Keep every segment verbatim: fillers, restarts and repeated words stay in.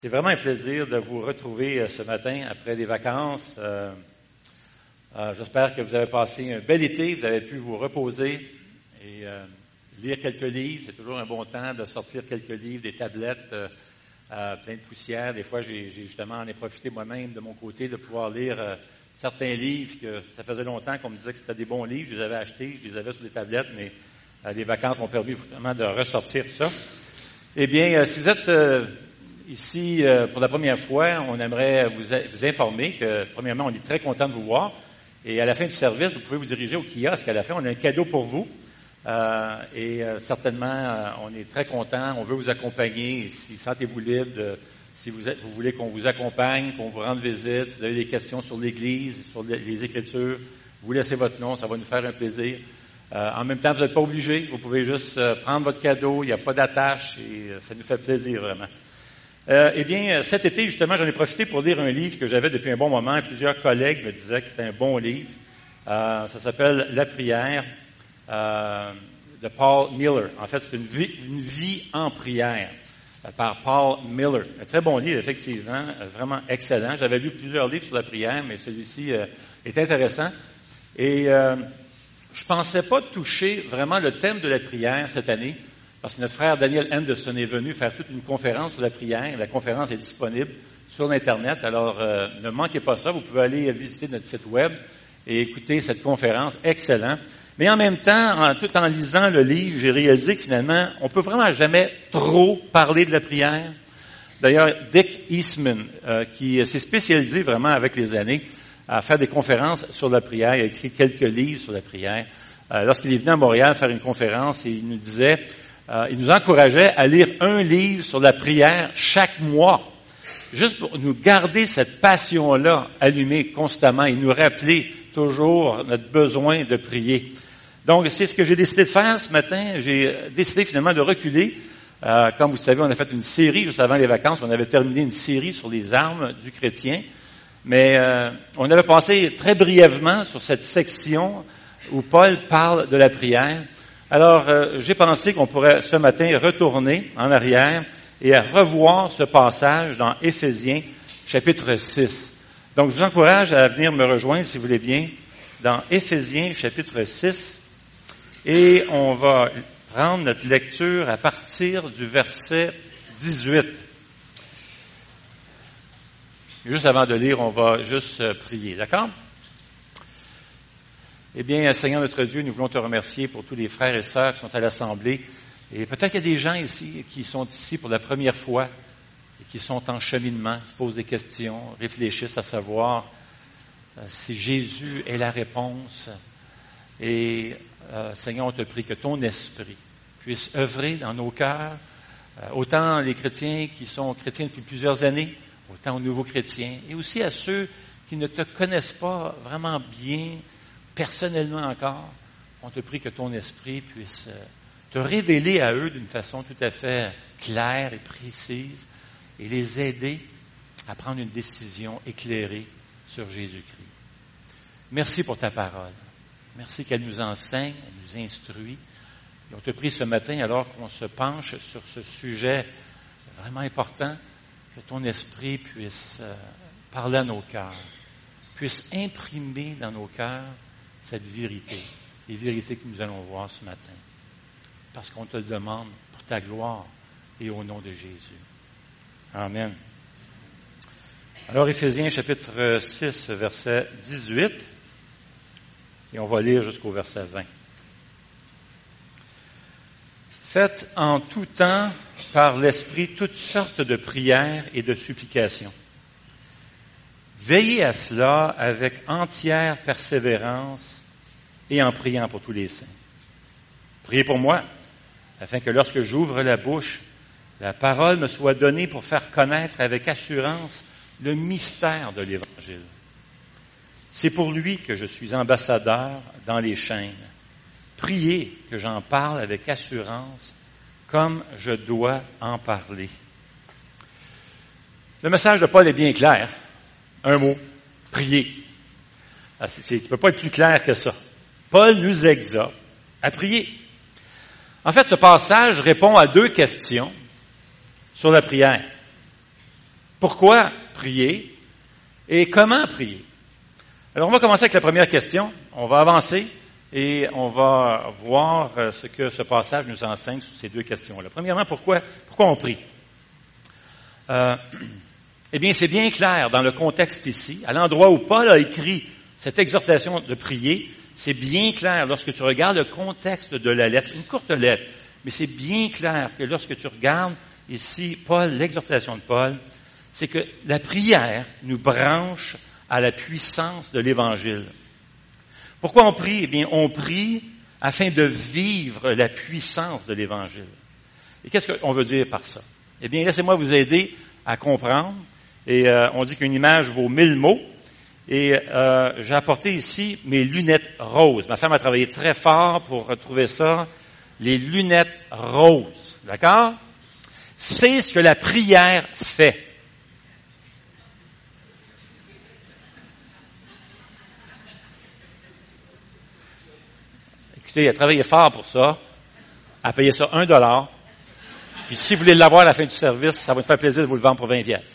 C'est vraiment un plaisir de vous retrouver ce matin après des vacances. Euh, euh, j'espère que vous avez passé un bel été, vous avez pu vous reposer et euh, lire quelques livres. C'est toujours un bon temps de sortir quelques livres, des tablettes euh, euh, pleines de poussière. Des fois, j'ai, j'ai justement en ai profité moi-même de mon côté de pouvoir lire euh, certains livres que ça faisait longtemps qu'on me disait que c'était des bons livres. Je les avais achetés, je les avais sur des tablettes, mais euh, les vacances m'ont permis vraiment de ressortir tout ça. Eh bien, euh, si vous êtes euh, ici, euh, pour la première fois, on aimerait vous, vous informer que, premièrement, on est très content de vous voir. Et à la fin du service, vous pouvez vous diriger au kiosque. À la fin, on a un cadeau pour vous. Euh, et euh, certainement, euh, on est très content. On veut vous accompagner. Si sentez-vous libre, de, si vous, êtes, vous voulez qu'on vous accompagne, qu'on vous rende visite, si vous avez des questions sur l'Église, sur les, les Écritures, vous laissez votre nom, ça va nous faire un plaisir. Euh, en même temps, vous n'êtes pas obligé. Vous pouvez juste euh, prendre votre cadeau. Il n'y a pas d'attache et euh, ça nous fait plaisir vraiment. Euh, eh bien, cet été, justement, j'en ai profité pour lire un livre que j'avais depuis un bon moment. Et plusieurs collègues me disaient que c'était un bon livre. Euh, ça s'appelle « La prière euh, » de Paul Miller. En fait, c'est une vie, une vie en prière euh, par Paul Miller. Un très bon livre, effectivement, euh, vraiment excellent. J'avais lu plusieurs livres sur la prière, mais celui-ci euh, est intéressant. Et euh, je pensais pas toucher vraiment le thème de la prière cette année, parce que notre frère Daniel Anderson est venu faire toute une conférence sur la prière. La conférence est disponible sur l'Internet, alors euh, ne manquez pas ça. Vous pouvez aller visiter notre site web et écouter cette conférence. Excellent. Mais en même temps, en, tout en lisant le livre, j'ai réalisé que finalement, on peut vraiment jamais trop parler de la prière. D'ailleurs, Dick Eastman, euh, qui s'est spécialisé vraiment avec les années à faire des conférences sur la prière, il a écrit quelques livres sur la prière. Euh, lorsqu'il est venu à Montréal faire une conférence, il nous disait... Euh, il nous encourageait à lire un livre sur la prière chaque mois, juste pour nous garder cette passion-là allumée constamment et nous rappeler toujours notre besoin de prier. Donc, c'est ce que j'ai décidé de faire ce matin. J'ai décidé finalement de reculer. Euh, comme vous savez, on a fait une série juste avant les vacances. On avait terminé une série sur les armes du chrétien. Mais euh, on avait passé très brièvement sur cette section où Paul parle de la prière. Alors, euh, j'ai pensé qu'on pourrait ce matin retourner en arrière et à revoir ce passage dans Éphésiens, chapitre six. Donc, je vous encourage à venir me rejoindre, si vous voulez bien, dans Éphésiens, chapitre six. Et on va prendre notre lecture à partir du verset dix-huit. Juste avant de lire, on va juste prier, d'accord? Eh bien, Seigneur notre Dieu, nous voulons te remercier pour tous les frères et sœurs qui sont à l'Assemblée. Et peut-être qu'il y a des gens ici qui sont ici pour la première fois et qui sont en cheminement, se posent des questions, réfléchissent à savoir euh, si Jésus est la réponse. Et euh, Seigneur, on te prie que ton esprit puisse œuvrer dans nos cœurs, euh, autant les chrétiens qui sont chrétiens depuis plusieurs années, autant aux nouveaux chrétiens, et aussi à ceux qui ne te connaissent pas vraiment bien, personnellement encore. On te prie que ton esprit puisse te révéler à eux d'une façon tout à fait claire et précise et les aider à prendre une décision éclairée sur Jésus-Christ. Merci pour ta parole. Merci qu'elle nous enseigne, elle nous instruit. Et on te prie ce matin, alors qu'on se penche sur ce sujet vraiment important, que ton esprit puisse parler à nos cœurs, puisse imprimer dans nos cœurs cette vérité, les vérités que nous allons voir ce matin, parce qu'on te le demande pour ta gloire et au nom de Jésus. Amen. Alors, Éphésiens chapitre six, verset dix-huit, et on va lire jusqu'au verset vingt. Faites en tout temps par l'Esprit toutes sortes de prières et de supplications. Veillez à cela avec entière persévérance et en priant pour tous les saints. Priez pour moi, afin que lorsque j'ouvre la bouche, la parole me soit donnée pour faire connaître avec assurance le mystère de l'Évangile. C'est pour lui que je suis ambassadeur dans les chaînes. Priez que j'en parle avec assurance, comme je dois en parler. Le message de Paul est bien clair. Un mot, prier. Ah, c'est, c'est, tu ne peux pas être plus clair que ça. Paul nous exhorte à prier. En fait, ce passage répond à deux questions sur la prière. Pourquoi prier et comment prier? Alors, on va commencer avec la première question. On va avancer et on va voir ce que ce passage nous enseigne sur ces deux questions-là. Premièrement, pourquoi, pourquoi on prie? Euh, eh bien, c'est bien clair dans le contexte ici, à l'endroit où Paul a écrit cette exhortation de prier, c'est bien clair lorsque tu regardes le contexte de la lettre, une courte lettre, mais c'est bien clair que lorsque tu regardes ici, Paul, l'exhortation de Paul, c'est que la prière nous branche à la puissance de l'Évangile. Pourquoi on prie? Eh bien, on prie afin de vivre la puissance de l'Évangile. Et qu'est-ce qu'on veut dire par ça? Eh bien, laissez-moi vous aider à comprendre. Et euh, on dit qu'une image vaut mille mots. Et euh, j'ai apporté ici mes lunettes roses. Ma femme a travaillé très fort pour retrouver ça. Les lunettes roses. D'accord? C'est ce que la prière fait. Écoutez, elle a travaillé fort pour ça. Elle a payé ça un dollar. Puis si vous voulez l'avoir à la fin du service, ça va me faire plaisir de vous le vendre pour vingt piastres.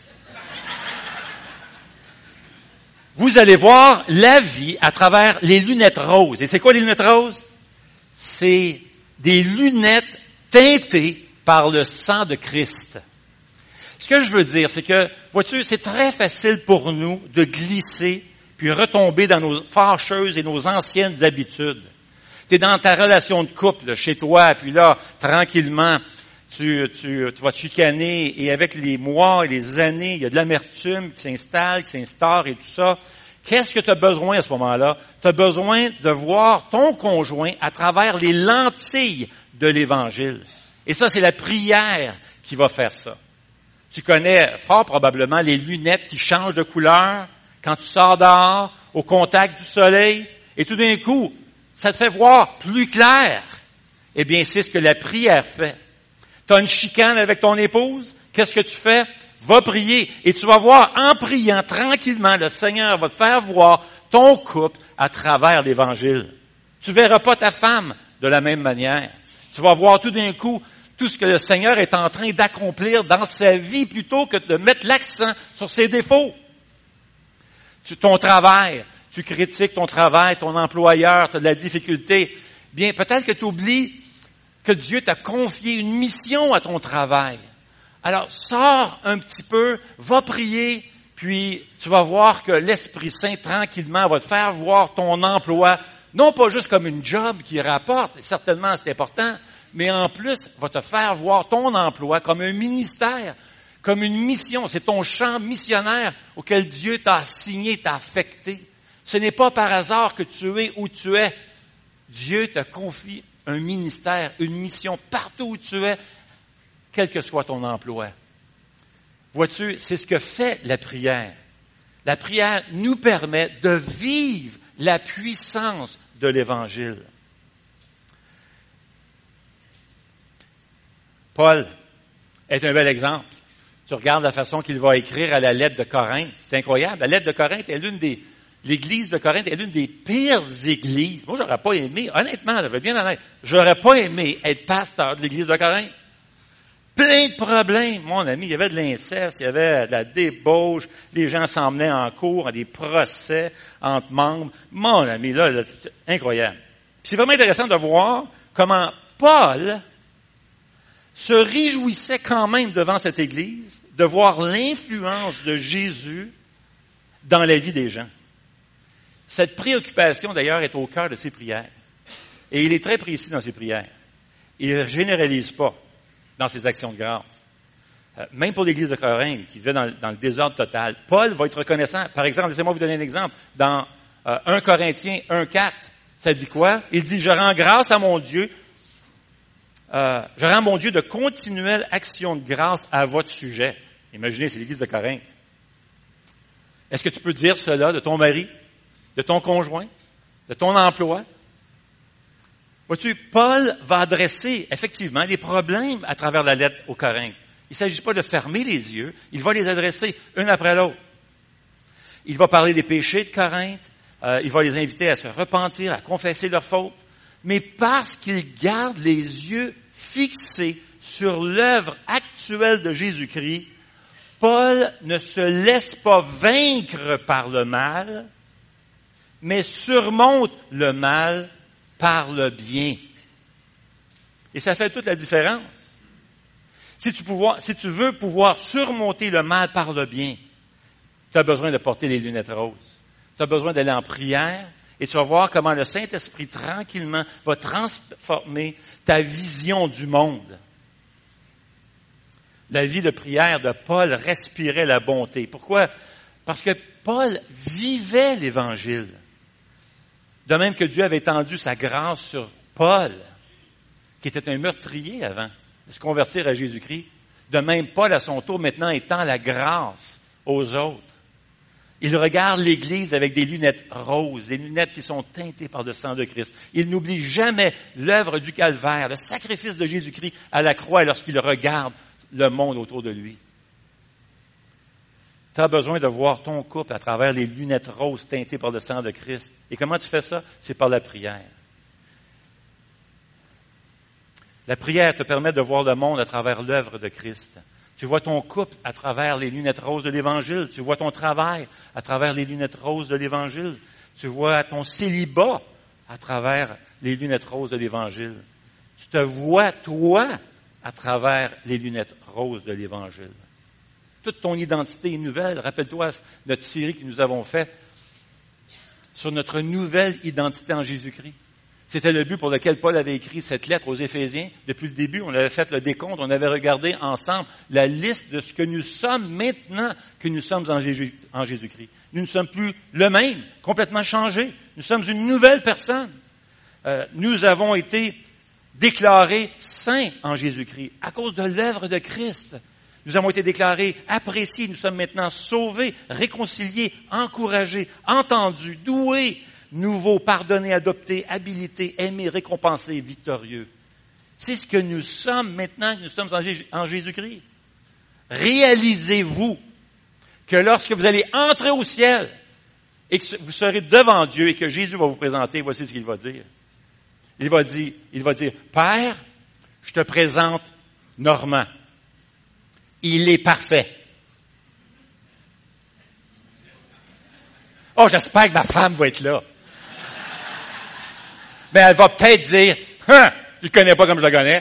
Vous allez voir la vie à travers les lunettes roses. Et c'est quoi les lunettes roses? C'est des lunettes teintées par le sang de Christ. Ce que je veux dire, c'est que, vois-tu, c'est très facile pour nous de glisser puis retomber dans nos fâcheuses et nos anciennes habitudes. Tu es dans ta relation de couple, là, chez toi, puis là, tranquillement, tu, tu, tu vas te chicaner, et avec les mois et les années, il y a de l'amertume qui s'installe, qui s'instaure et tout ça. Qu'est-ce que tu as besoin à ce moment-là? Tu as besoin de voir ton conjoint à travers les lentilles de l'Évangile. Et ça, c'est la prière qui va faire ça. Tu connais fort probablement les lunettes qui changent de couleur quand tu sors dehors, au contact du soleil, et tout d'un coup, ça te fait voir plus clair. Eh bien, c'est ce que la prière fait. Tu as une chicane avec ton épouse, qu'est-ce que tu fais? Va prier et tu vas voir, en priant tranquillement, le Seigneur va te faire voir ton couple à travers l'Évangile. Tu verras pas ta femme de la même manière. Tu vas voir tout d'un coup tout ce que le Seigneur est en train d'accomplir dans sa vie plutôt que de mettre l'accent sur ses défauts. Tu, ton travail, tu critiques ton travail, ton employeur, tu as de la difficulté. Bien, peut-être que tu oublies que Dieu t'a confié une mission à ton travail. Alors, sors un petit peu, va prier, puis tu vas voir que l'Esprit Saint, tranquillement, va te faire voir ton emploi, non pas juste comme une job qui rapporte, certainement c'est important, mais en plus, va te faire voir ton emploi comme un ministère, comme une mission. C'est ton champ missionnaire auquel Dieu t'a assigné, t'a affecté. Ce n'est pas par hasard que tu es où tu es. Dieu te confie un ministère, une mission partout où tu es, quel que soit ton emploi. Vois-tu, c'est ce que fait la prière. La prière nous permet de vivre la puissance de l'Évangile. Paul est un bel exemple. Tu regardes la façon qu'il va écrire à la lettre de Corinthe. C'est incroyable. La lettre de Corinthe est l'une des... L'église de Corinthe est l'une des pires églises. Moi, j'aurais pas aimé, honnêtement, je vais être bien honnête, j'aurais pas aimé être pasteur de l'église de Corinthe. Plein de problèmes, mon ami. Il y avait de l'inceste, il y avait de la débauche, les gens s'emmenaient en cours à des procès entre membres. Mon ami, là, là c'est incroyable. Puis c'est vraiment intéressant de voir comment Paul se réjouissait quand même devant cette église de voir l'influence de Jésus dans la vie des gens. Cette préoccupation, d'ailleurs, est au cœur de ses prières. Et il est très précis dans ses prières. Il ne généralise pas dans ses actions de grâce. Euh, même pour l'église de Corinthe, qui vivait dans, dans le désordre total, Paul va être reconnaissant. Par exemple, laissez-moi vous donner un exemple. Dans euh, un Corinthiens un quatre, ça dit quoi? Il dit, « Je rends grâce à mon Dieu, euh, je rends mon Dieu de continuelle action de grâce à votre sujet. » Imaginez, c'est l'église de Corinthe. Est-ce que tu peux dire cela de ton mari, de ton conjoint, de ton emploi? Vois-tu, Paul va adresser effectivement les problèmes à travers la lettre aux Corinthes. Il ne s'agit pas de fermer les yeux, il va les adresser une après l'autre. Il va parler des péchés de Corinthe, euh, il va les inviter à se repentir, à confesser leurs fautes, mais parce qu'il garde les yeux fixés sur l'œuvre actuelle de Jésus-Christ, Paul ne se laisse pas vaincre par le mal, mais surmonte le mal par le bien. Et ça fait toute la différence. Si tu, pouvoir, si tu veux pouvoir surmonter le mal par le bien, tu as besoin de porter les lunettes roses. Tu as besoin d'aller en prière et tu vas voir comment le Saint-Esprit, tranquillement, va transformer ta vision du monde. La vie de prière de Paul respirait la bonté. Pourquoi? Parce que Paul vivait l'Évangile. De même que Dieu avait étendu sa grâce sur Paul, qui était un meurtrier avant de se convertir à Jésus-Christ. De même, Paul, à son tour, maintenant étend la grâce aux autres. Il regarde l'Église avec des lunettes roses, des lunettes qui sont teintées par le sang de Christ. Il n'oublie jamais l'œuvre du calvaire, le sacrifice de Jésus-Christ à la croix lorsqu'il regarde le monde autour de lui. Tu as besoin de voir ton couple à travers les lunettes roses teintées par le sang de Christ. Et comment tu fais ça? C'est par la prière. La prière te permet de voir le monde à travers l'œuvre de Christ. Tu vois ton couple à travers les lunettes roses de l'Évangile. Tu vois ton travail à travers les lunettes roses de l'Évangile. Tu vois ton célibat à travers les lunettes roses de l'Évangile. Tu te vois, toi, à travers les lunettes roses de l'Évangile. Toute ton identité est nouvelle. Rappelle-toi notre série que nous avons faite sur notre nouvelle identité en Jésus-Christ. C'était le but pour lequel Paul avait écrit cette lettre aux Éphésiens. Depuis le début, on avait fait le décompte, on avait regardé ensemble la liste de ce que nous sommes maintenant que nous sommes en, Jésus, en Jésus-Christ. Nous ne sommes plus le même, complètement changés. Nous sommes une nouvelle personne. Euh, nous avons été déclarés saints en Jésus-Christ à cause de l'œuvre de Christ. Nous avons été déclarés appréciés. Nous sommes maintenant sauvés, réconciliés, encouragés, entendus, doués, nouveaux, pardonnés, adoptés, habilités, aimés, récompensés, victorieux. C'est ce que nous sommes maintenant que nous sommes en, J- en Jésus-Christ. Réalisez-vous que lorsque vous allez entrer au ciel et que vous serez devant Dieu et que Jésus va vous présenter, voici ce qu'il va dire. Il va dire, il va dire, Père, je te présente Normand. Il est parfait. Oh, j'espère que ma femme va être là. Mais elle va peut-être dire, hein, tu le connais pas comme je le connais.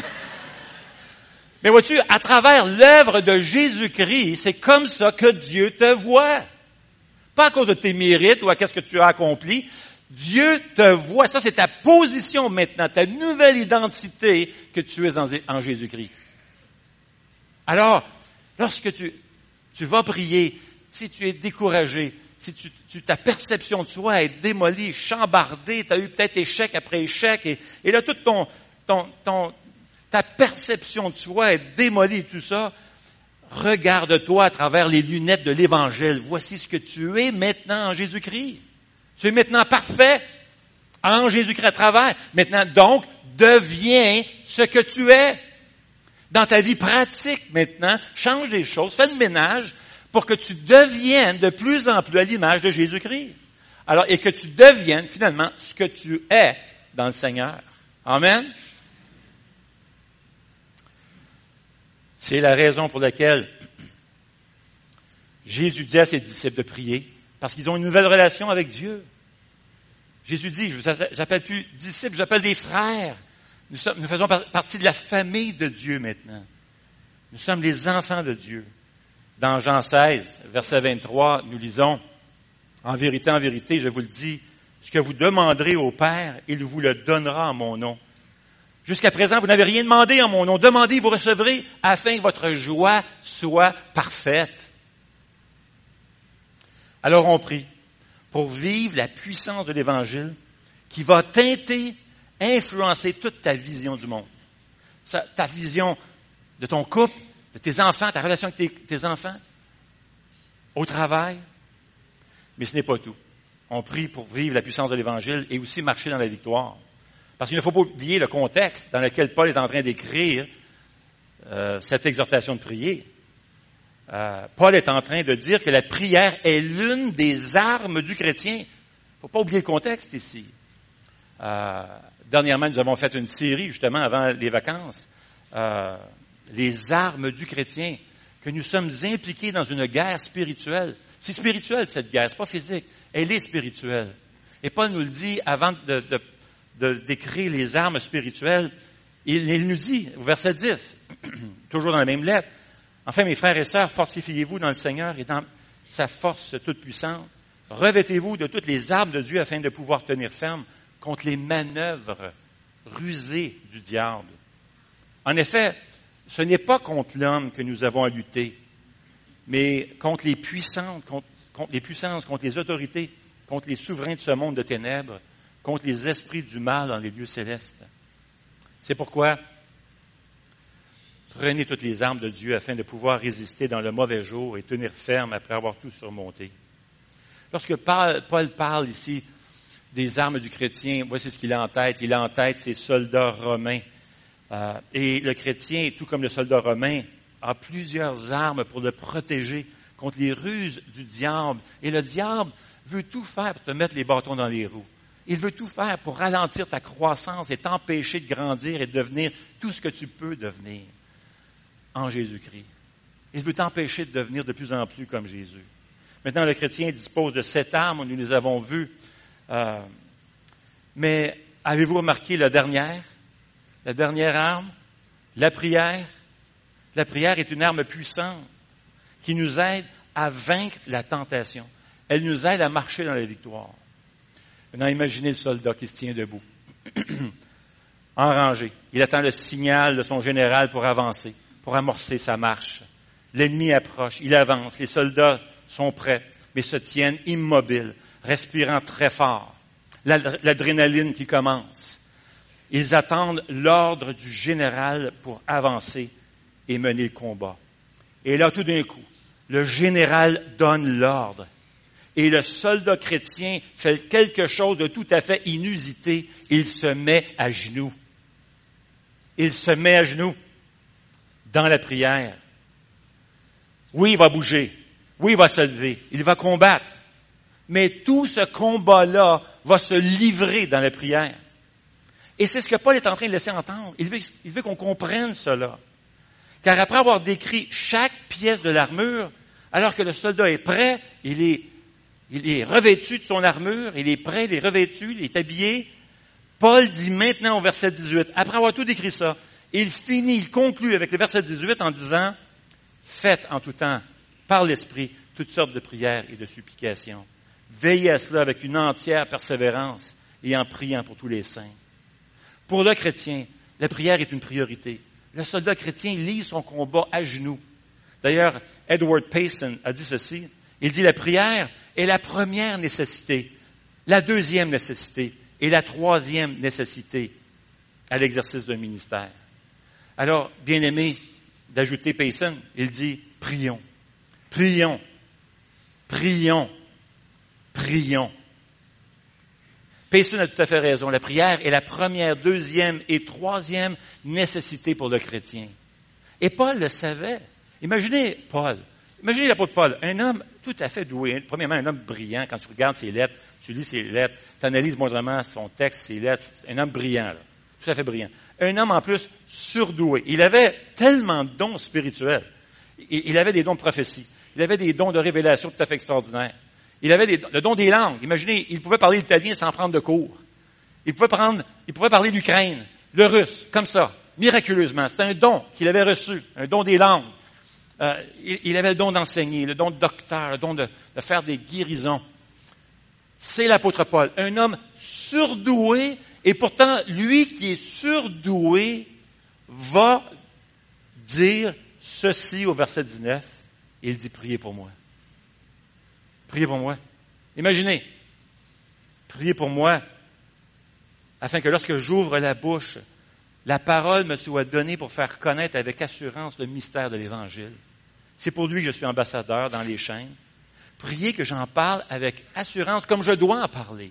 Mais vois-tu, à travers l'œuvre de Jésus-Christ, c'est comme ça que Dieu te voit. Pas à cause de tes mérites ou à qu'est-ce que tu as accompli. Dieu te voit. Ça, c'est ta position maintenant, ta nouvelle identité que tu es en, en Jésus-Christ. Alors, lorsque tu, tu vas prier, si tu es découragé, si tu, tu, ta perception de soi est démolie, chambardée, tu as eu peut-être échec après échec, et, et là, toute ton, ton, ton, ta perception de soi est démolie, tout ça, regarde-toi à travers les lunettes de l'Évangile. Voici ce que tu es maintenant en Jésus-Christ. Tu es maintenant parfait en Jésus-Christ à travers. Maintenant, donc, deviens ce que tu es. Dans ta vie pratique maintenant, change des choses, fais le ménage pour que tu deviennes de plus en plus à l'image de Jésus-Christ. Alors, et que tu deviennes finalement ce que tu es dans le Seigneur. Amen. C'est la raison pour laquelle Jésus dit à ses disciples de prier, parce qu'ils ont une nouvelle relation avec Dieu. Jésus dit, je vous appelle plus disciples, j'appelle des frères. Nous, sommes, nous faisons partie de la famille de Dieu maintenant. Nous sommes les enfants de Dieu. Dans Jean seize, verset vingt-trois, nous lisons, « En vérité, en vérité, je vous le dis, ce que vous demanderez au Père, il vous le donnera en mon nom. Jusqu'à présent, vous n'avez rien demandé en mon nom. Demandez, vous recevrez, afin que votre joie soit parfaite. » Alors on prie pour vivre la puissance de l'Évangile qui va teinter, influencer toute ta vision du monde. Ça, ta vision de ton couple, de tes enfants, ta relation avec tes, tes enfants, au travail. Mais ce n'est pas tout. On prie pour vivre la puissance de l'Évangile et aussi marcher dans la victoire. Parce qu'il ne faut pas oublier le contexte dans lequel Paul est en train d'écrire euh, cette exhortation de prier. Euh, Paul est en train de dire que la prière est l'une des armes du chrétien. Il ne faut pas oublier le contexte ici. Euh, dernièrement, nous avons fait une série, justement, avant les vacances, euh, les armes du chrétien. que nous sommes impliqués dans une guerre spirituelle. C'est spirituel, cette guerre, c'est pas physique. Elle est spirituelle. Et Paul nous le dit avant de, de, de décrire les armes spirituelles. Il, il nous dit, au verset dix, toujours dans la même lettre, « Enfin, mes frères et sœurs, fortifiez-vous dans le Seigneur et dans sa force toute puissante. Revêtez-vous de toutes les armes de Dieu afin de pouvoir tenir ferme contre les manœuvres rusées du diable. » En effet, ce n'est pas contre l'homme que nous avons à lutter, mais contre les puissances, contre, contre les puissances, contre les autorités, contre les souverains de ce monde de ténèbres, contre les esprits du mal dans les lieux célestes. C'est pourquoi prenez toutes les armes de Dieu afin de pouvoir résister dans le mauvais jour et tenir ferme après avoir tout surmonté. Lorsque Paul parle ici des armes du chrétien, voici ce qu'il a en tête. Il a en tête ses soldats romains. Euh, et le chrétien, tout comme le soldat romain, a plusieurs armes pour le protéger contre les ruses du diable. Et le diable veut tout faire pour te mettre les bâtons dans les roues. Il veut tout faire pour ralentir ta croissance et t'empêcher de grandir et de devenir tout ce que tu peux devenir en Jésus-Christ. Il veut t'empêcher de devenir de plus en plus comme Jésus. Maintenant, le chrétien dispose de sept armes, nous les avons vues. Euh, mais avez-vous remarqué la dernière? La dernière arme, la prière. La prière est une arme puissante qui nous aide à vaincre la tentation. Elle nous aide à marcher dans la victoire. Maintenant, imaginez le soldat qui se tient debout, en rangée. Il attend le signal de son général pour avancer, pour amorcer sa marche. L'ennemi approche, il avance, les soldats sont prêts, mais se tiennent immobiles, respirant très fort. L'adrénaline qui commence. Ils attendent l'ordre du général pour avancer et mener le combat. Et là, tout d'un coup, le général donne l'ordre. Et le soldat chrétien fait quelque chose de tout à fait inusité. Il se met à genoux. Il se met à genoux dans la prière. Oui, il va bouger. Oui, il va se lever. Il va combattre. Mais tout ce combat-là va se livrer dans la prière. Et c'est ce que Paul est en train de laisser entendre. Il veut, il veut qu'on comprenne cela. Car après avoir décrit chaque pièce de l'armure, alors que le soldat est prêt, il est, il est revêtu de son armure, il est prêt, il est revêtu, il est habillé. Paul dit maintenant au verset dix-huit, après avoir tout décrit ça, il finit, il conclut avec le verset dix-huit en disant, « Faites en tout temps, par l'Esprit, toutes sortes de prières et de supplications. Veillez à cela avec une entière persévérance et en priant pour tous les saints. » Pour le chrétien, la prière est une priorité. Le soldat chrétien lit son combat à genoux. D'ailleurs, Edward Payson a dit ceci. Il dit, la prière est la première nécessité, la deuxième nécessité et la troisième nécessité à l'exercice d'un ministère. Alors, bien aimé d'ajouter Payson, il dit, prions, prions, prions, prions. Payson a tout à fait raison. La prière est la première, deuxième et troisième nécessité pour le chrétien. Et Paul le savait. Imaginez Paul. Imaginez l'apôtre Paul, un homme tout à fait doué. Premièrement, un homme brillant. Quand tu regardes ses lettres, tu lis ses lettres, tu analyses moindrement son texte, ses lettres. C'est un homme brillant, là. Tout à fait brillant. Un homme en plus surdoué. Il avait tellement de dons spirituels. Il avait des dons de prophétie. Il avait des dons de révélation tout à fait extraordinaires. Il avait des, le don des langues. Imaginez, il pouvait parler l'italien sans prendre de cours. Il pouvait prendre, il pouvait parler l'Ukraine, le russe, comme ça, miraculeusement. C'était un don qu'il avait reçu, un don des langues. Euh, il, il avait le don d'enseigner, le don de docteur, le don de, de faire des guérisons. C'est l'apôtre Paul, un homme surdoué, et pourtant, lui qui est surdoué va dire ceci au verset dix-neuf. Il dit, priez pour moi. Priez pour moi. Imaginez. Priez pour moi, afin que lorsque j'ouvre la bouche, la parole me soit donnée pour faire connaître avec assurance le mystère de l'Évangile. C'est pour lui que je suis ambassadeur dans les chaînes. Priez que j'en parle avec assurance, comme je dois en parler.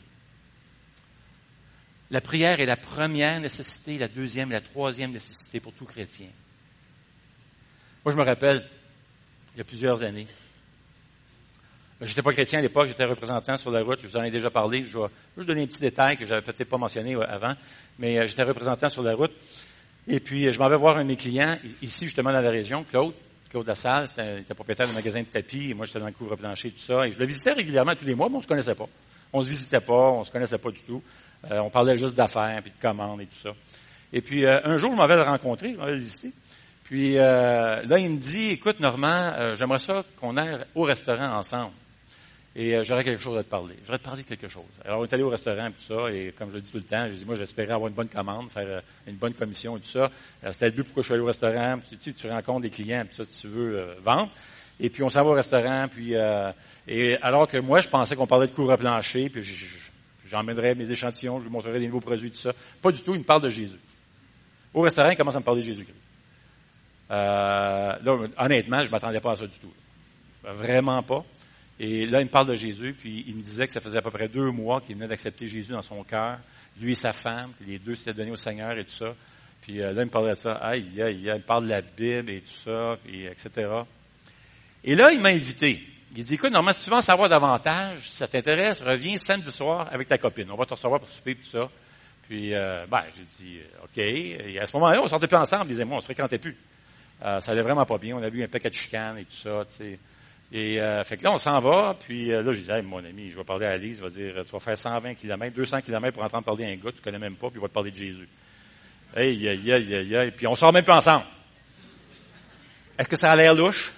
La prière est la première nécessité, la deuxième et la troisième nécessité pour tout chrétien. Moi, je me rappelle, il y a plusieurs années, je n'étais pas chrétien à l'époque, j'étais représentant sur la route, je vous en ai déjà parlé, je vais juste donner un petit détail que je n'avais peut-être pas mentionné avant, mais j'étais représentant sur la route, et puis je m'en vais voir un de mes clients, ici justement dans la région, Claude, Claude Lassalle, c'était, il était propriétaire d'un magasin de tapis, et moi j'étais dans le couvre-plancher, tout ça, et je le visitais régulièrement tous les mois, mais on se connaissait pas. On se visitait pas, on se connaissait pas du tout. Euh, on parlait juste d'affaires, puis de commandes et tout ça. Et puis euh, un jour, je m'avais rencontré, je m'avais visité. Puis euh, là, il me dit, écoute Normand, euh, j'aimerais ça qu'on aille au restaurant ensemble. Et euh, j'aurais quelque chose à te parler. J'aurais te parler de quelque chose. Alors, on est allé au restaurant et tout ça, et comme je le dis tout le temps, j'ai dit, moi, j'espérais avoir une bonne commande, faire euh, une bonne commission et tout ça. Alors, c'était le but pourquoi je suis allé au restaurant. Puis, tu sais, tu rencontres des clients, puis ça, tu veux euh, vendre. Et puis, on s'en va au restaurant, puis euh, et alors que moi, je pensais qu'on parlait de couvre-plancher, puis j'emmènerais mes échantillons, je lui montrerais des nouveaux produits, tout ça. Pas du tout, il me parle de Jésus. Au restaurant, il commence à me parler de Jésus-Christ. Euh, là, honnêtement, je m'attendais pas à ça du tout. Vraiment pas. Et là, il me parle de Jésus, puis il me disait que ça faisait à peu près deux mois qu'il venait d'accepter Jésus dans son cœur, lui et sa femme, puis les deux s'étaient donnés au Seigneur et tout ça. Puis euh, là, il me parlait de ça, aïe, aïe, aïe, il me parle de la Bible et tout ça, puis et cetera. Et là, il m'a invité. Il dit, écoute, normalement, si tu veux en savoir davantage, si ça t'intéresse, reviens samedi soir avec ta copine. On va te recevoir pour souper et tout ça. Puis, euh, ben, j'ai dit, OK. Et à ce moment-là, on sortait plus ensemble, disais-moi, on se fréquentait plus. Euh, ça allait vraiment pas bien. On a eu un paquet de chicanes et tout ça, tu sais. Et euh, fait que là, on s'en va, puis euh, là, je disais, hey, mon ami, je vais parler à Alice, il va dire, tu vas faire cent vingt kilomètres, deux cents kilomètres pour entendre parler à un gars que tu connais même pas, puis il va te parler de Jésus. Hey, aïe, aïe, aïe, aïe, puis on sort même plus ensemble. Est-ce que ça a l'air louche?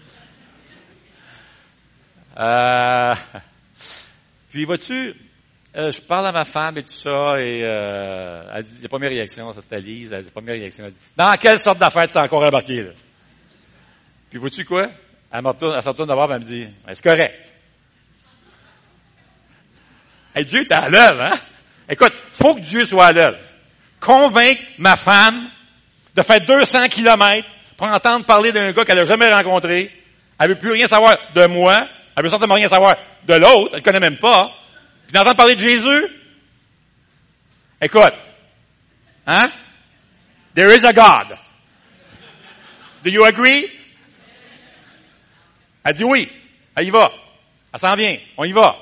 Euh, puis, vois-tu, euh, je parle à ma femme et tout ça, et euh, elle dit, la première réaction, ça c'était Alice, elle dit, la première réaction, elle dit, dans quelle sorte d'affaires tu t'es encore embarqué, là? Puis, vois-tu quoi? Elle, me retourne, elle se retourne d'abord, elle me dit, « C'est correct. » Hey, Dieu est à l'œuvre, hein? Écoute, faut que Dieu soit à l'œuvre. Convaincre ma femme de faire deux cents kilomètres pour entendre parler d'un gars qu'elle n'a jamais rencontré. Elle veut plus rien savoir de moi. Elle veut certainement rien savoir de l'autre. Elle ne connaît même pas. Puis d'entendre parler de Jésus. Écoute. Hein? There is a God. Do you agree? Elle dit oui. Elle y va. Elle s'en vient. On y va.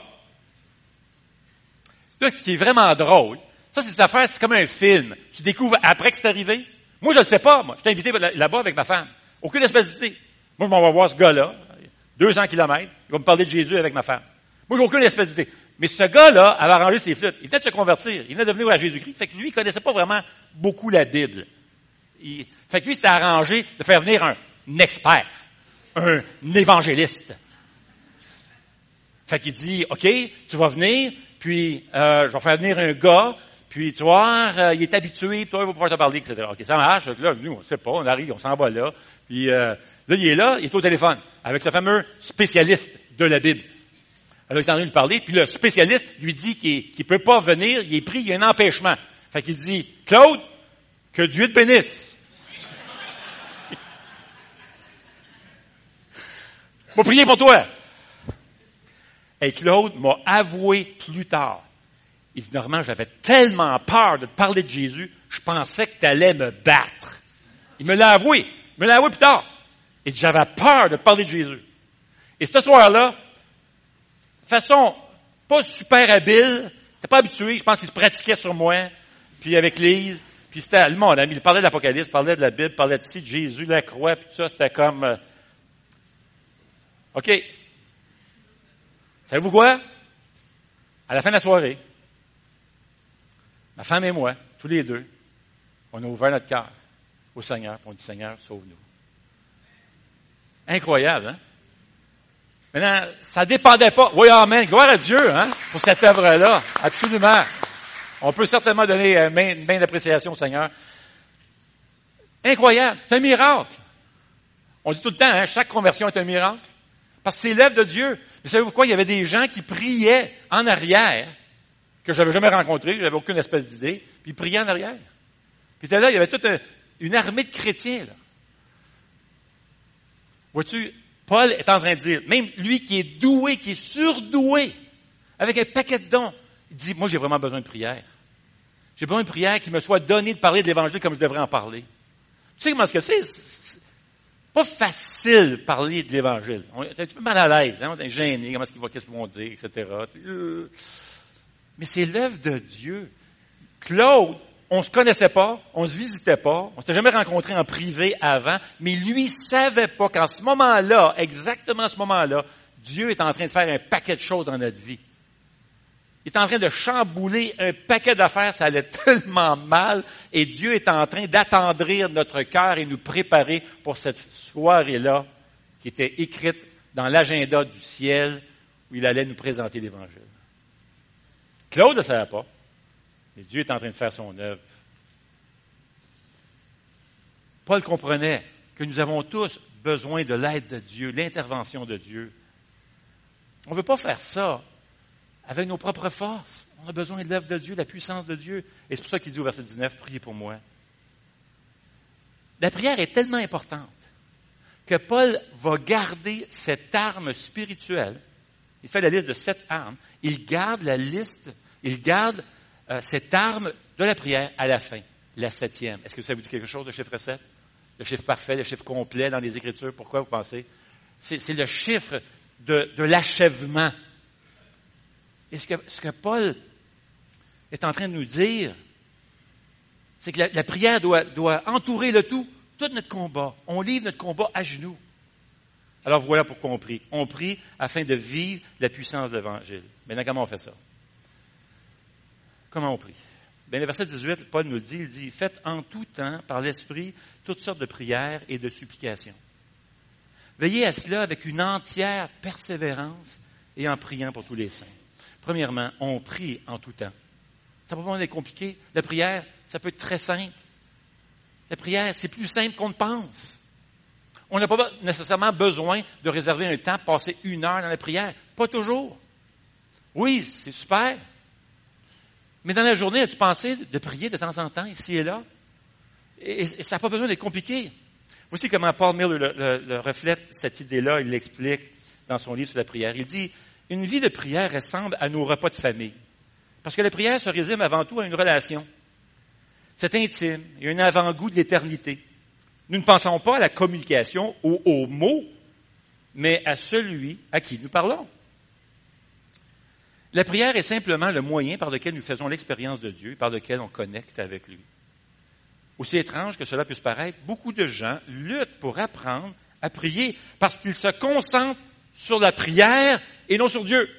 Là, ce qui est vraiment drôle, ça, c'est des affaires, c'est comme un film. Tu découvres après que c'est arrivé. Moi, je le sais pas, moi. Je t'ai invité là-bas avec ma femme. Aucune espèce d'idée. Moi, je m'en vais voir ce gars-là, deux cents kilomètres. Il va me parler de Jésus avec ma femme. Moi, j'ai aucune espèce d'idée. Mais ce gars-là avait arrangé ses flûtes. Il venait de se convertir. Il venait de venir à Jésus-Christ. Fait que lui, il connaissait pas vraiment beaucoup la Bible. Il, fait que lui, c'était arrangé de faire venir un, un expert. Un évangéliste. Fait qu'il dit, OK, tu vas venir, puis euh, je vais faire venir un gars, puis tu vois, euh, il est habitué, puis toi, il va pouvoir te parler, et cetera. OK, ça marche. Là, nous, on sait pas, on arrive, on s'en va là. Puis euh, là, il est là, il est au téléphone, avec ce fameux spécialiste de la Bible. Alors, il est en train de lui parler, puis le spécialiste lui dit qu'il ne peut pas venir, il est pris, il y a un empêchement. Fait qu'il dit, Claude, que Dieu te bénisse. Je vais prier pour toi. Et Claude m'a avoué plus tard. Il dit, Normand, j'avais tellement peur de te parler de Jésus, je pensais que tu allais me battre. Il me l'a avoué. Il me l'a avoué plus tard. Il dit, j'avais peur de te parler de Jésus. Et ce soir-là, de façon pas super habile, t'es pas habitué, je pense qu'il se pratiquait sur moi, puis avec Lise, puis c'était, mon ami, il parlait de l'Apocalypse, il parlait de la Bible, il parlait de ci, de Jésus, la croix, puis tout ça, c'était comme... Euh, OK. Savez-vous quoi? À la fin de la soirée, ma femme et moi, tous les deux, on a ouvert notre cœur au Seigneur, on dit, Seigneur, sauve-nous. Incroyable, hein? Maintenant, ça dépendait pas. Oui, amen. Gloire à Dieu, hein, pour cette œuvre-là. Absolument. On peut certainement donner une main, main d'appréciation au Seigneur. Incroyable. C'est un miracle. On dit tout le temps, hein, chaque conversion est un miracle. Parce que c'est l'œuvre de Dieu. Mais savez-vous quoi? Il y avait des gens qui priaient en arrière, que je n'avais jamais rencontrés, je n'avais aucune espèce d'idée, puis ils priaient en arrière. Puis là, il y avait toute une armée de chrétiens, là. Vois-tu, Paul est en train de dire, même lui qui est doué, qui est surdoué, avec un paquet de dons, il dit, moi j'ai vraiment besoin de prière. J'ai besoin de prière qui me soit donnée de parler de l'Évangile comme je devrais en parler. Tu sais comment est-ce que c'est? C'est pas facile de parler de l'Évangile. On est un petit peu mal à l'aise, hein? On est gêné, comment est-ce qu'ils vont, qu'est-ce qu'ils vont dire, et cetera. Mais c'est l'œuvre de Dieu. Claude on se connaissait pas, on se visitait pas, on s'était jamais rencontrés en privé avant, mais lui savait pas qu'en ce moment-là, exactement à ce moment-là, Dieu est en train de faire un paquet de choses dans notre vie. Il est en train de chambouler un paquet d'affaires, ça allait tellement mal, et Dieu est en train d'attendrir notre cœur et nous préparer pour cette soirée-là qui était écrite dans l'agenda du ciel où il allait nous présenter l'Évangile. Claude ne le savait pas, mais Dieu est en train de faire son œuvre. Paul comprenait que nous avons tous besoin de l'aide de Dieu, l'intervention de Dieu. On ne veut pas faire ça avec nos propres forces. On a besoin de l'œuvre de Dieu, de la puissance de Dieu. Et c'est pour ça qu'il dit au verset dix-neuf, « Priez pour moi ». La prière est tellement importante que Paul va garder cette arme spirituelle. Il fait la liste de sept armes. Il garde la liste, il garde euh, cette arme de la prière à la fin, la septième. Est-ce que ça vous dit quelque chose, le chiffre sept? Le chiffre parfait, le chiffre complet dans les Écritures. Pourquoi vous pensez? C'est, c'est le chiffre de, de l'achèvement. Et ce que, ce que Paul est en train de nous dire, c'est que la, la prière doit, doit entourer le tout, tout notre combat. On livre notre combat à genoux. Alors voilà pourquoi on prie. On prie afin de vivre la puissance de l'Évangile. Maintenant, comment on fait ça? Comment on prie? Bien, le verset dix-huit, Paul nous le dit, il dit, « Faites en tout temps, par l'Esprit, toutes sortes de prières et de supplications. Veillez à cela avec une entière persévérance et en priant pour tous les saints. » Premièrement, on prie en tout temps. Ça ne peut pas être compliqué. La prière, ça peut être très simple. La prière, c'est plus simple qu'on ne pense. On n'a pas nécessairement besoin de réserver un temps, passer une heure dans la prière. Pas toujours. Oui, c'est super. Mais dans la journée, as-tu pensé de prier de temps en temps, ici et là? Et, et ça n'a pas besoin d'être compliqué. Voici comment Paul Miller le, le, le reflète cette idée-là, il l'explique dans son livre sur la prière. Il dit, « Une vie de prière ressemble à nos repas de famille. Parce que la prière se résume avant tout à une relation. C'est intime, il y a un avant-goût de l'éternité. Nous ne pensons pas à la communication ou aux mots, mais à celui à qui nous parlons. La prière est simplement le moyen par lequel nous faisons l'expérience de Dieu, par lequel on connecte avec lui. Aussi étrange que cela puisse paraître, beaucoup de gens luttent pour apprendre à prier parce qu'ils se concentrent sur la prière et non sur Dieu.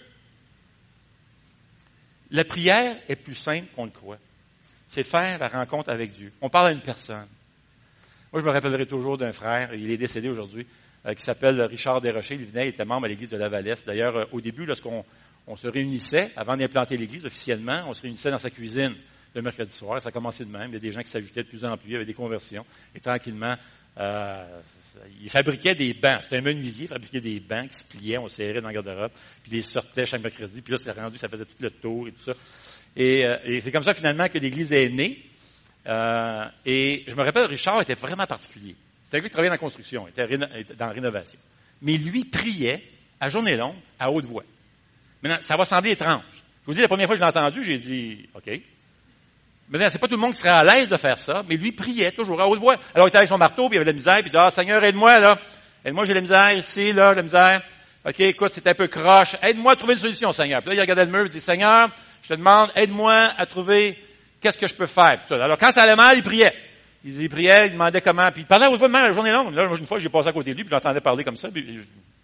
La prière est plus simple qu'on le croit. C'est faire la rencontre avec Dieu. On parle à une personne. Moi, je me rappellerai toujours d'un frère, il est décédé aujourd'hui, euh, qui s'appelle Richard Desrochers. Il venait, il était membre à l'église de Lavalesse. D'ailleurs, euh, au début, lorsqu'on on se réunissait, avant d'implanter l'église officiellement, on se réunissait dans sa cuisine le mercredi soir. Ça a commencé de même. Il y a des gens qui s'ajoutaient de plus en plus, il y avait des conversions. Et tranquillement, euh, il fabriquait des bancs. C'était un menuisier, il fabriquait des bancs qui se pliaient, on serrait dans le garde-robe, puis il les sortait chaque mercredi. Puis là, c'était rendu, ça faisait tout le tour et tout ça. Et, euh, et c'est comme ça, finalement, que l'église est née. Euh, et je me rappelle, Richard était vraiment particulier. C'était un gars qui travaillait dans la construction, il était réno- dans la rénovation. Mais lui priait à journée longue, à haute voix. Maintenant, ça va sembler étrange. Je vous dis, la première fois que je l'ai entendu, j'ai dit, OK. Maintenant, c'est pas tout le monde qui serait à l'aise de faire ça, mais lui priait toujours à haute voix. Alors, il était avec son marteau, puis il avait de la misère, puis il disait, ah, Seigneur, aide-moi, là. Aide-moi, j'ai de la misère ici, là, de la misère. OK, écoute, c'est un peu croche. Aide-moi à trouver une solution, Seigneur. Puis là, il regardait le mur, il dit, Seigneur, je te demande, aide-moi à trouver qu'est-ce que je peux faire. Puis, alors, quand ça allait mal, il priait. Il, il priait, il demandait comment. Puis il parlait à haute voix, même la journée longue. Là, une fois, j'ai passé à côté de lui, puis je l'entendais parler comme ça. Puis,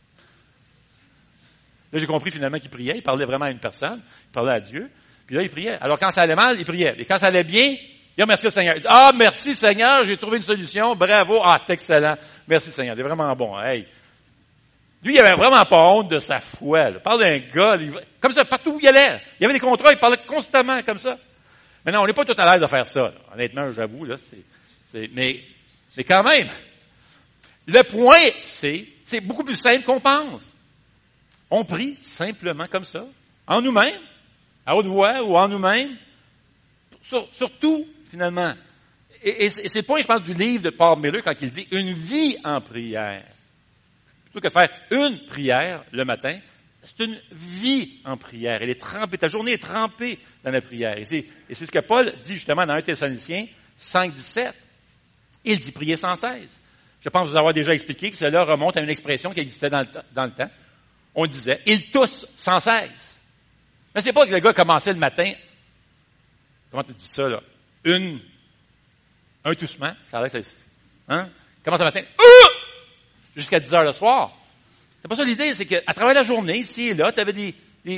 là, j'ai compris finalement qu'il priait. Il parlait vraiment à une personne. Il parlait à Dieu. Puis là, il priait. Alors, quand ça allait mal, il priait. Et quand ça allait bien, il remerciait le Seigneur. Il dit, ah, merci Seigneur, j'ai trouvé une solution. Bravo. Ah, c'est excellent. Merci Seigneur. C'est vraiment bon. Hey. Lui, il avait vraiment pas honte de sa foi. Là. Parle d'un gars, il, comme ça, partout où il allait. Il y avait des contrats, il parlait constamment comme ça. Maintenant, on n'est pas tout à l'aise de faire ça. Là. Honnêtement, j'avoue, là, c'est, c'est, mais, mais quand même, le point, c'est, c'est beaucoup plus simple qu'on pense. On prie simplement comme ça, en nous-mêmes, à haute voix ou en nous-mêmes, sur, sur tout, finalement. Et, et, et c'est le point, je pense, du livre de Paul Miller quand il dit « une vie en prière ». Plutôt que de faire une prière le matin, c'est une vie en prière. Elle est trempée, ta journée est trempée dans la prière. Et c'est, et c'est ce que Paul dit justement dans un Thessaloniciens cinq, dix-sept. Il dit prier sans cesse. Je pense vous avoir déjà expliqué que cela remonte à une expression qui existait dans le, dans le temps. On disait, il tousse sans cesse. Mais c'est pas que le gars commençait le matin, comment tu dis ça, là? une, un toussement, ça a l'air que c'est, hein? Commence le matin, euh! Jusqu'à dix heures le soir. C'est pas ça l'idée, c'est qu'à travers la journée, ici et là, tu avais des, des,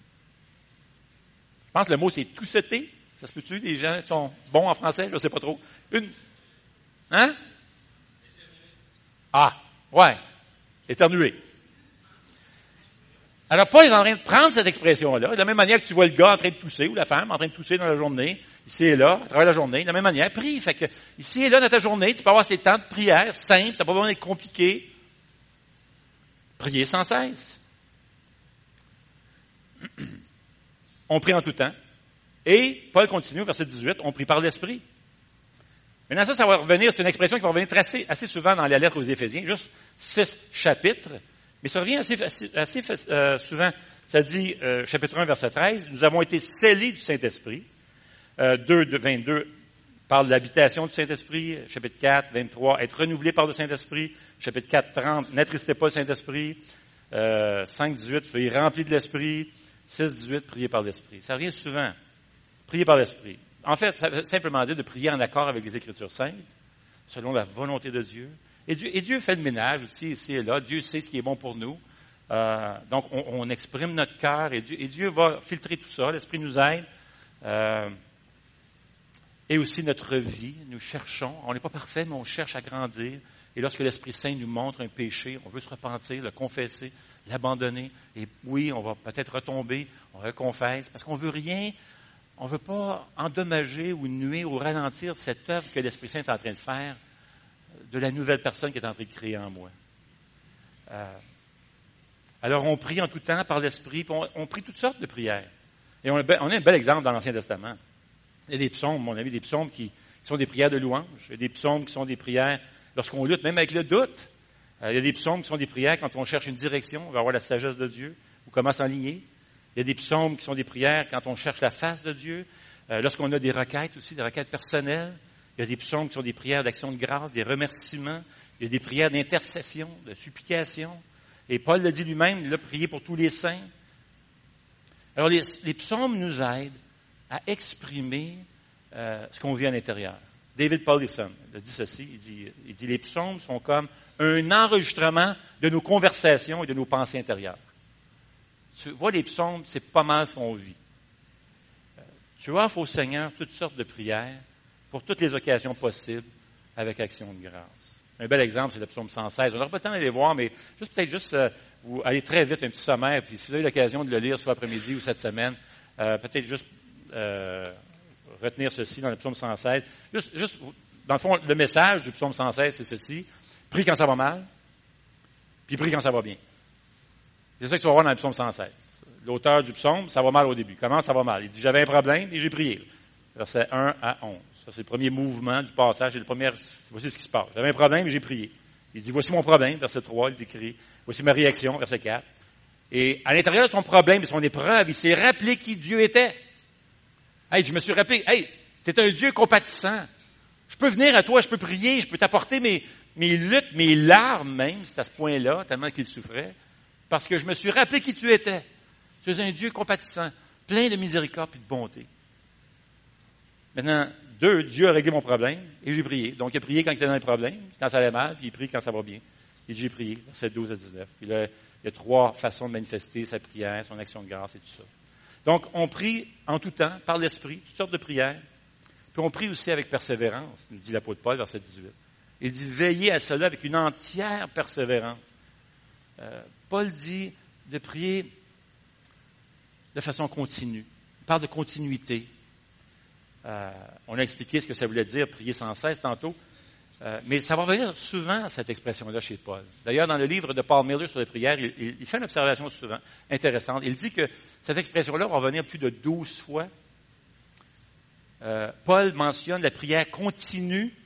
je pense que le mot c'est tousseter. Ça se peut-tu, des gens qui sont bons en français, je sais pas trop. Une, hein? Ah, ouais, éternuer. Alors, Paul est en train de prendre cette expression-là, de la même manière que tu vois le gars en train de tousser, ou la femme en train de tousser dans la journée, ici et là, à travers la journée, de la même manière, prie. Fait que, ici et là, dans ta journée, tu peux avoir ces temps de prière simples, ça n'a pas besoin d'être compliqué. Priez sans cesse. On prie en tout temps. Et, Paul continue, verset dix-huit, on prie par l'Esprit. Maintenant, ça, ça va revenir, c'est une expression qui va revenir assez, assez souvent dans les lettres aux Éphésiens, juste six chapitres. Mais ça revient assez, assez, assez euh, souvent. Ça dit, euh, chapitre un, verset treize, nous avons été scellés du Saint-Esprit. Euh, deux, vingt-deux parle de l'habitation du Saint-Esprit. Chapitre quatre, vingt-trois, être renouvelé par le Saint-Esprit. Chapitre quatre, trente, n'attristez pas le Saint-Esprit. Euh, cinq, dix-huit, soyez remplis de l'Esprit. six, dix-huit, priez par l'Esprit. Ça revient souvent. Priez par l'Esprit. En fait, ça veut simplement dire de prier en accord avec les Écritures saintes, selon la volonté de Dieu. Et Dieu, et Dieu fait le ménage aussi, ici et là. Dieu sait ce qui est bon pour nous. Euh, donc, on, on exprime notre cœur et Dieu, et Dieu va filtrer tout ça. L'Esprit nous aide. Euh, et aussi notre vie. Nous cherchons. On n'est pas parfait, mais on cherche à grandir. Et lorsque l'Esprit Saint nous montre un péché, on veut se repentir, le confesser, l'abandonner. Et oui, on va peut-être retomber, on reconfesse, parce qu'on veut rien, on veut pas endommager ou nuire ou ralentir cette œuvre que l'Esprit Saint est en train de faire de la nouvelle personne qui est en train de créer en moi. Euh, alors, on prie en tout temps par l'Esprit, puis on, on prie toutes sortes de prières. Et on a, on a un bel exemple dans l'Ancien Testament. Il y a des psaumes, mon ami, des psaumes qui, qui sont des prières de louange. Il y a des psaumes qui sont des prières lorsqu'on lutte, même avec le doute. Euh, il y a des psaumes qui sont des prières quand on cherche une direction, on va avoir la sagesse de Dieu, ou comment s'enligner. Il y a des psaumes qui sont des prières quand on cherche la face de Dieu. Euh, lorsqu'on a des requêtes aussi, des requêtes personnelles. Il y a des psaumes qui sont des prières d'action de grâce, des remerciements. Il y a des prières d'intercession, de supplication. Et Paul le dit lui-même, il a prié pour tous les saints. Alors, les, les psaumes nous aident à exprimer euh, ce qu'on vit à l'intérieur. David Paulison il a dit ceci, il dit, il dit, les psaumes sont comme un enregistrement de nos conversations et de nos pensées intérieures. Tu vois, les psaumes, c'est pas mal ce qu'on vit. Euh, tu offres au Seigneur toutes sortes de prières pour toutes les occasions possibles avec action de grâce. Un bel exemple, c'est le psaume cent seize. On n'aura pas le temps d'aller voir, mais juste peut-être juste euh, vous allez très vite, un petit sommaire, puis si vous avez l'occasion de le lire soit après-midi ou cette semaine, euh, peut-être juste euh, retenir ceci dans le psaume cent seize. Juste, juste, dans le fond, le message du psaume cent seize, c'est ceci. Prie quand ça va mal, puis prie quand ça va bien. C'est ça que tu vas voir dans le psaume cent seize. L'auteur du psaume, ça va mal au début. Comment ça va mal? Il dit, j'avais un problème et j'ai prié. Versets un à onze. Ça, c'est le premier mouvement du passage. C'est le premier, voici ce qui se passe. J'avais un problème et j'ai prié. Il dit, voici mon problème, verset trois, il décrit. Voici ma réaction, verset quatre. Et à l'intérieur de son problème, de son épreuve, il s'est rappelé qui Dieu était. Hey, je me suis rappelé, hey, c'est un Dieu compatissant. Je peux venir à toi, je peux prier, je peux t'apporter mes, mes luttes, mes larmes même, c'est à ce point-là, tellement qu'il souffrait, parce que je me suis rappelé qui tu étais. Tu es un Dieu compatissant, plein de miséricorde et de bonté. Maintenant, deux, Dieu a réglé mon problème et j'ai prié. Donc, il a prié quand il était dans les problèmes, quand ça allait mal, puis il prie quand ça va bien. Et j'ai prié, verset douze à dix-neuf. Puis là, il y a trois façons de manifester sa prière, son action de grâce et tout ça. Donc, on prie en tout temps, par l'Esprit, toutes sortes de prières. Puis on prie aussi avec persévérance, nous dit l'apôtre Paul, verset dix-huit. Il dit, veillez à cela avec une entière persévérance. Euh, Paul dit de prier de façon continue. Il parle de continuité. Euh, on a expliqué ce que ça voulait dire, prier sans cesse tantôt. Euh, mais ça va revenir souvent, cette expression-là, chez Paul. D'ailleurs, dans le livre de Paul Miller sur les prières, il, il, il fait une observation souvent intéressante. Il dit que cette expression-là va revenir plus de douze fois. Euh, Paul mentionne la prière continue,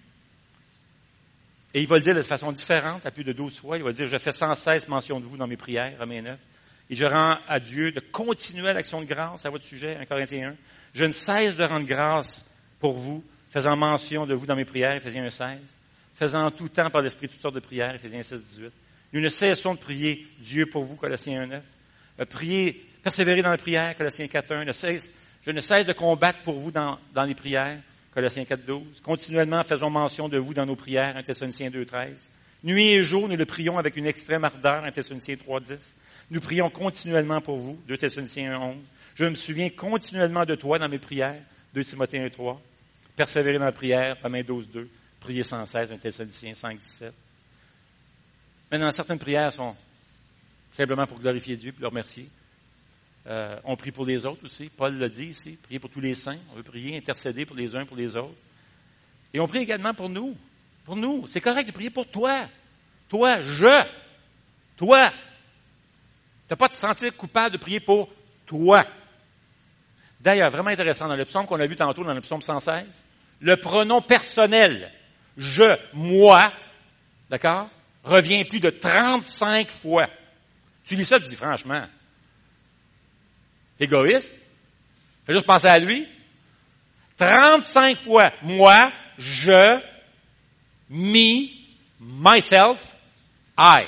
et il va le dire de façon différente, à plus de douze fois. Il va dire, je fais sans cesse mention de vous dans mes prières, Romains neuf. Et je rends à Dieu de continuer l'action de grâce à votre sujet, un Corinthiens un. Je ne cesse de rendre grâce pour vous, faisant mention de vous dans mes prières, Éphésiens un seize. Faisant en tout temps par l'Esprit toutes sortes de prières, Éphésiens six dix-huit. Nous ne cessons de prier Dieu pour vous, Colossiens un neuf. Euh, prier, persévérer dans la prière, Colossiens quatre un. Ne cesse, je ne cesse de combattre pour vous dans, dans les prières, Colossiens quatre douze. Continuellement, faisons mention de vous dans nos prières, un Thessaloniciens deux treize. Nuit et jour, nous le prions avec une extrême ardeur, un Thessaloniciens trois dix. Nous prions continuellement pour vous, deux Thessaloniciens un onze. Je me souviens continuellement de toi dans mes prières, deux Timothée un trois. Persévérer dans la prière, Romains douze deux. Prier sans cesse, un Thessaloniciens cinq dix-sept. Maintenant, certaines prières sont simplement pour glorifier Dieu et le remercier. Euh, on prie pour les autres aussi. Paul l'a dit ici, prier pour tous les saints. On veut prier, intercéder pour les uns pour les autres. Et on prie également pour nous. Pour nous. C'est correct de prier pour toi. Toi, je. Toi. Tu n'as pas à te sentir coupable de prier pour toi. D'ailleurs, vraiment intéressant, dans le psaume qu'on a vu tantôt, dans le psaume cent seize, le pronom personnel, je, moi, d'accord, revient plus de trente-cinq fois. Tu lis ça, tu dis franchement, t'es égoïste? Fais juste penser à lui. trente-cinq fois, moi, je, me, myself, I.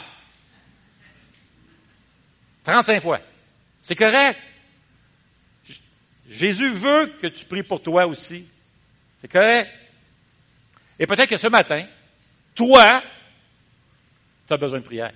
trente-cinq fois. C'est correct. Jésus veut que tu pries pour toi aussi. C'est correct. Et peut-être que ce matin, toi, tu as besoin de prière.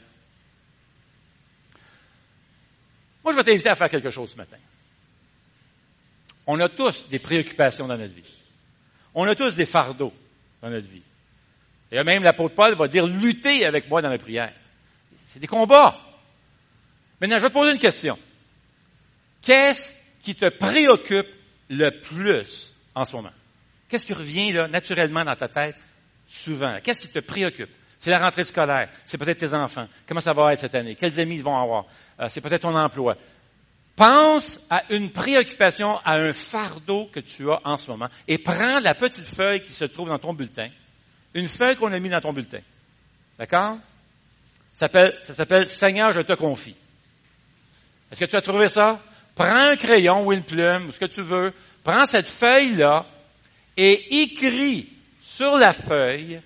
Moi, je vais t'inviter à faire quelque chose ce matin. On a tous des préoccupations dans notre vie. On a tous des fardeaux dans notre vie. Et même l'apôtre Paul va dire, luttez avec moi dans la prière. C'est des combats. Maintenant, je vais te poser une question. Qu'est-ce qui te préoccupe le plus en ce moment? Qu'est-ce qui revient là, naturellement dans ta tête souvent? Qu'est-ce qui te préoccupe? C'est la rentrée scolaire, c'est peut-être tes enfants. Comment ça va être cette année? Quels amis ils vont avoir? Euh, c'est peut-être ton emploi. Pense à une préoccupation, à un fardeau que tu as en ce moment et prends la petite feuille qui se trouve dans ton bulletin, une feuille qu'on a mise dans ton bulletin. D'accord? Ça s'appelle, ça s'appelle « Seigneur, je te confie ». Est-ce que tu as trouvé ça? Prends un crayon ou une plume, ou ce que tu veux. Prends cette feuille-là et écris sur la feuille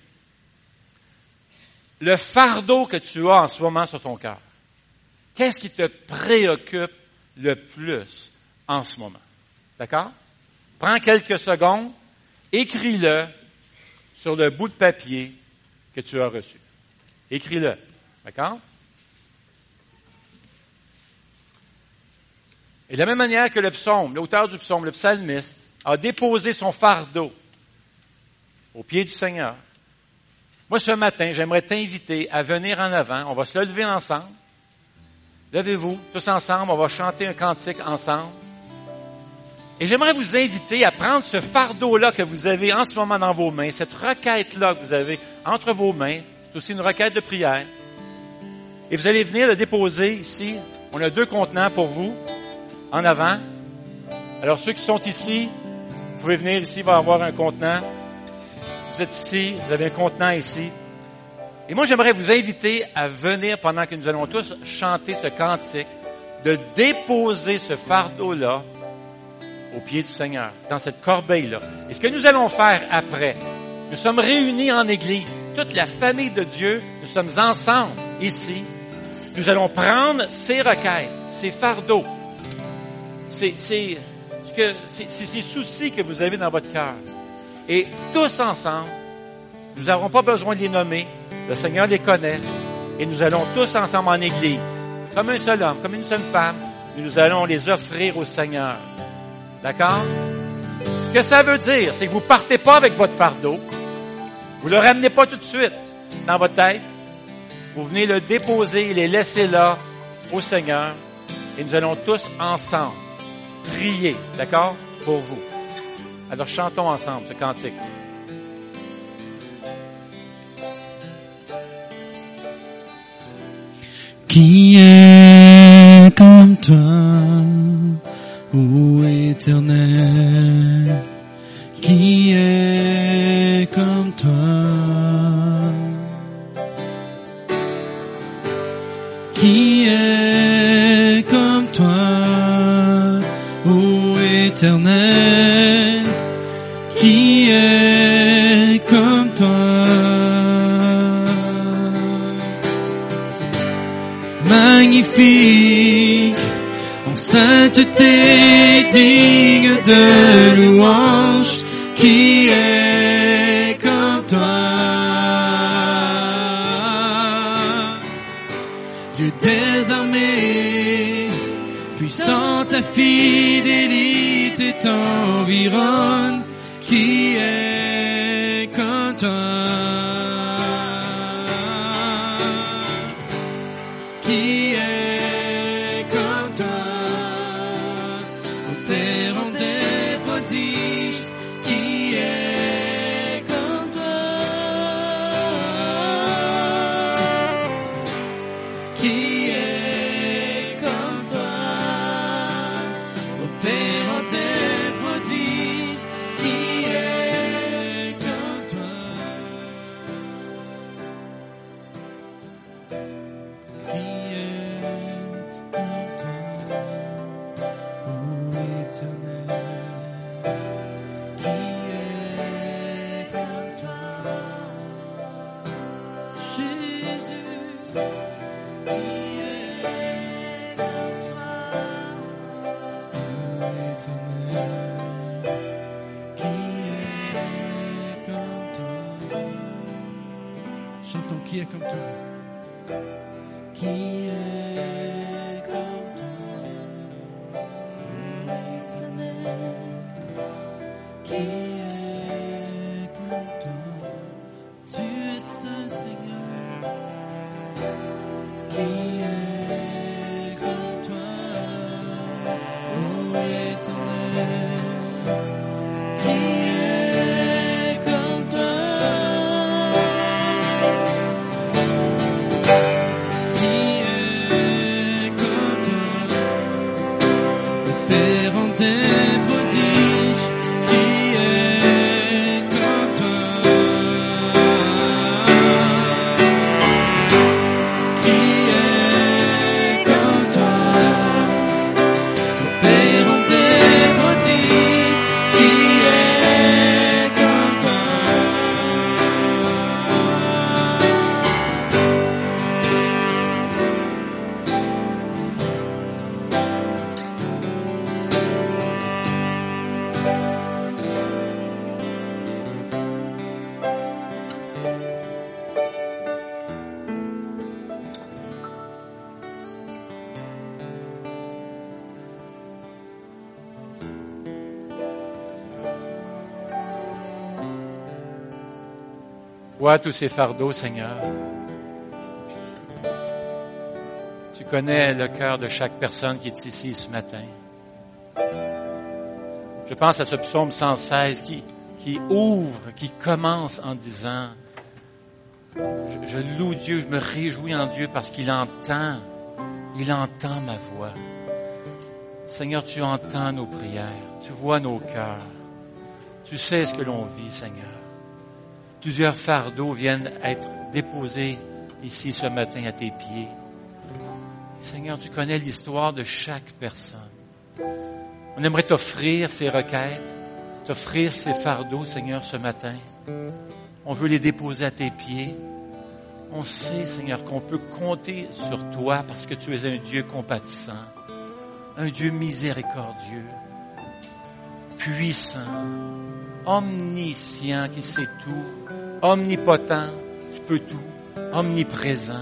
le fardeau que tu as en ce moment sur ton cœur. Qu'est-ce qui te préoccupe le plus en ce moment? D'accord? Prends quelques secondes, écris-le sur le bout de papier que tu as reçu. Écris-le. D'accord? Et de la même manière que le psaume, l'auteur du psaume, le psalmiste, a déposé son fardeau au pied du Seigneur. Moi, ce matin, j'aimerais t'inviter à venir en avant. On va se lever ensemble. Levez-vous, tous ensemble. On va chanter un cantique ensemble. Et j'aimerais vous inviter à prendre ce fardeau-là que vous avez en ce moment dans vos mains, cette requête-là que vous avez entre vos mains. C'est aussi une requête de prière. Et vous allez venir le déposer ici. On a deux contenants pour vous. En avant. Alors, ceux qui sont ici, vous pouvez venir ici, il va y avoir un contenant. Vous êtes ici, vous avez un contenant ici. Et moi, j'aimerais vous inviter à venir, pendant que nous allons tous chanter ce cantique, de déposer ce fardeau-là au pied du Seigneur, dans cette corbeille-là. Et ce que nous allons faire après, nous sommes réunis en Église, toute la famille de Dieu, nous sommes ensemble ici. Nous allons prendre ces requêtes, ces fardeaux, C'est, c'est, ce que, c'est, c'est ces soucis que vous avez dans votre cœur. Et tous ensemble, nous n'aurons pas besoin de les nommer. Le Seigneur les connaît. Et nous allons tous ensemble en Église, comme un seul homme, comme une seule femme, et nous allons les offrir au Seigneur. D'accord? Ce que ça veut dire, c'est que vous partez pas avec votre fardeau. Vous le ramenez pas tout de suite dans votre tête. Vous venez le déposer et les laisser là au Seigneur. Et nous allons tous ensemble prier, d'accord, pour vous. Alors chantons ensemble ce cantique. Qui est comme toi, ô Éternel? Qui est comme toi? Qui est comme toi, ô Éternel? Qui est comme toi? Magnifique, en sainteté, digne de louange, qui est Puissant, ta fidélité t'environne. Qui est comme toi? Qui est comme toi? Opérant des prodiges. Qui est comme toi? Qui est comme toi? Opérant des prodiges. Qui est comme toi? Qui est comme toi, ô Éternel? Qui est comme toi, Jésus? Qui est comme toi, ô Éternel? Qui est comme toi? Chantons, qui est comme toi? Qui est comme toi, ô Éternel? Qui est comme toi? Tu es saint, Seigneur. Qui est comme toi, ô Éternel? Qui est comme toi? Qui est comme toi? Opérant des prodiges. Qui est comme toi? Qui est comme toi? Opérant des prodiges. Qui est comme toi? Vois tous ces fardeaux, Seigneur. Tu connais le cœur de chaque personne qui est ici ce matin. Je pense à ce psaume cent seize qui, qui ouvre, qui commence en disant je, je loue Dieu, je me réjouis en Dieu parce qu'il entend, il entend ma voix. Seigneur, tu entends nos prières, tu vois nos cœurs, tu sais ce que l'on vit, Seigneur. Plusieurs fardeaux viennent être déposés ici ce matin à tes pieds. Seigneur, tu connais l'histoire de chaque personne. On aimerait t'offrir ces requêtes, t'offrir ces fardeaux, Seigneur, ce matin. On veut les déposer à tes pieds. On sait, Seigneur, qu'on peut compter sur toi parce que tu es un Dieu compatissant, un Dieu miséricordieux, puissant, omniscient, qui sait tout, omnipotent, tu peux tout, omniprésent.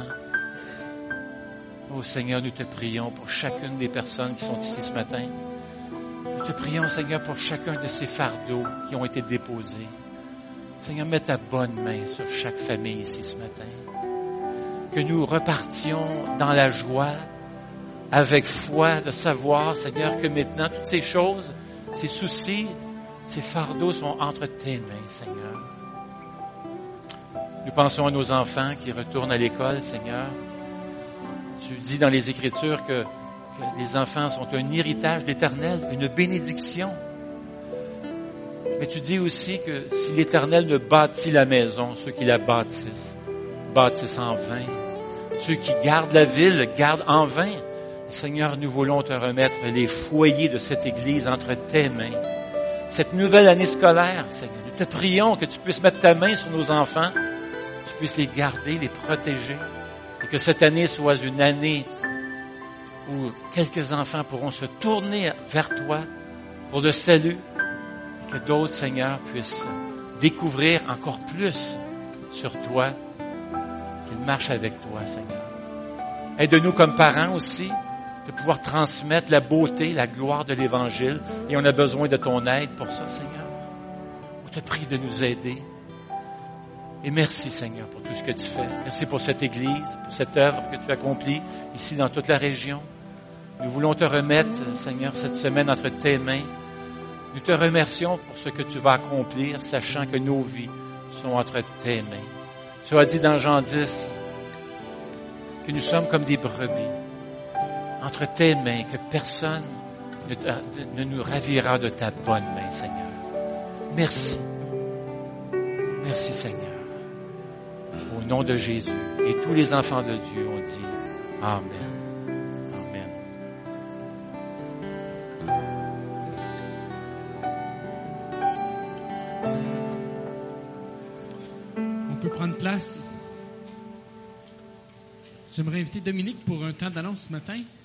Oh Seigneur, nous te prions pour chacune des personnes qui sont ici ce matin. Nous te prions, Seigneur, pour chacun de ces fardeaux qui ont été déposés. Seigneur, mets ta bonne main sur chaque famille ici ce matin. Que nous repartions dans la joie, avec foi, de savoir, Seigneur, que maintenant, toutes ces choses, ces soucis, ces fardeaux sont entre tes mains, Seigneur. Nous pensons à nos enfants qui retournent à l'école, Seigneur. Tu dis dans les Écritures que, que les enfants sont un héritage de l'Éternel, une bénédiction. Mais tu dis aussi que si l'Éternel ne bâtit la maison, ceux qui la bâtissent, bâtissent en vain. Ceux qui gardent la ville, gardent en vain. Seigneur, nous voulons te remettre les foyers de cette Église entre tes mains. Cette nouvelle année scolaire, Seigneur, nous te prions que tu puisses mettre ta main sur nos enfants, que tu puisses les garder, les protéger, et que cette année soit une année où quelques enfants pourront se tourner vers toi pour le salut, et que d'autres, Seigneur, puissent découvrir encore plus sur toi, qu'ils marchent avec toi, Seigneur. Aide-nous comme parents aussi de pouvoir transmettre la beauté, la gloire de l'Évangile. Et on a besoin de ton aide pour ça, Seigneur. On te prie de nous aider. Et merci, Seigneur, pour tout ce que tu fais. Merci pour cette Église, pour cette œuvre que tu accomplis ici dans toute la région. Nous voulons te remettre, Seigneur, cette semaine entre tes mains. Nous te remercions pour ce que tu vas accomplir, sachant que nos vies sont entre tes mains. Tu as dit dans Jean dix que nous sommes comme des brebis entre tes mains, que personne ne, ne nous ravira de ta bonne main, Seigneur. Merci. Merci, Seigneur. Au nom de Jésus. Et tous les enfants de Dieu ont dit Amen. Amen. On peut prendre place. J'aimerais inviter Dominique pour un temps d'annonce ce matin.